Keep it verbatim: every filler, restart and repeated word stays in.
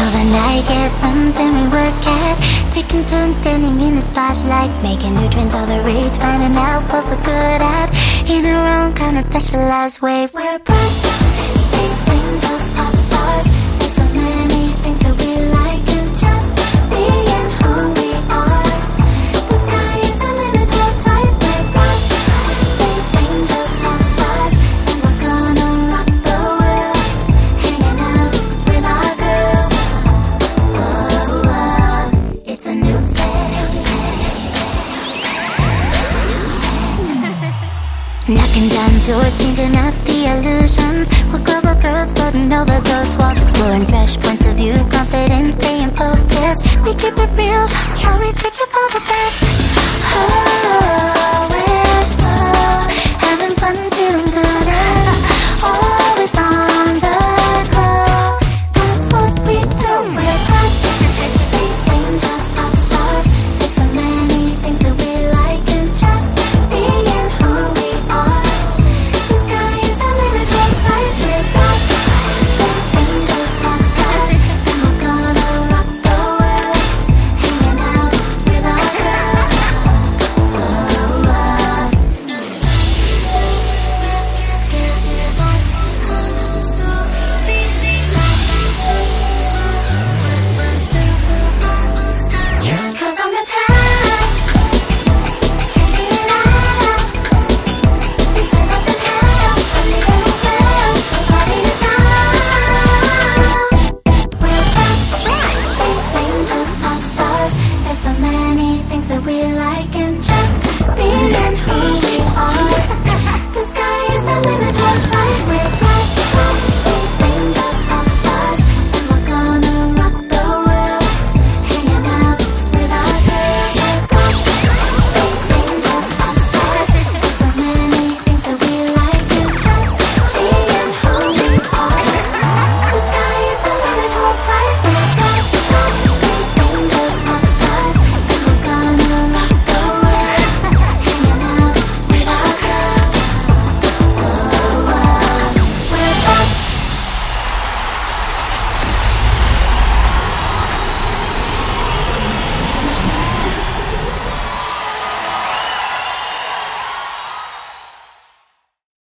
overnight, get something we work at. Taking turns standing in the spotlight, making new trends all the rage, finding out what we're good at in our own kind of specialized way. We're bright, space angels, pop stars. There's so many things that we like, and just being who we are. The sky is the limit, hold tight. We're bright, space angels, pop stars, and we're gonna rock the world, hanging out with our girls. Oh, oh, it's a new phase. Knocking down doors, changing up the illusions. We're global girls floating over those walls, exploring fresh points of view, confident, staying focused. We keep it real, always reaching for the best.